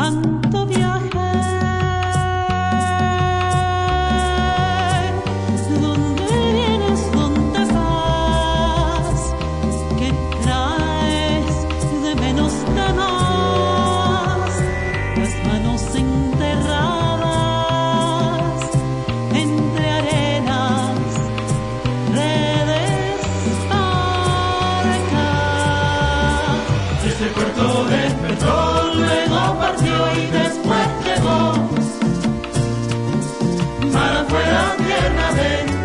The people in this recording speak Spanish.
tanto viaje. ¿Dónde vienes? ¿Dónde vas? ¿Qué traes de menos de más? Las manos enterradas entre arenas, redes, barcas. Este puerto despertó, luego partió y después llegó. Mar afuera, tierra adentro.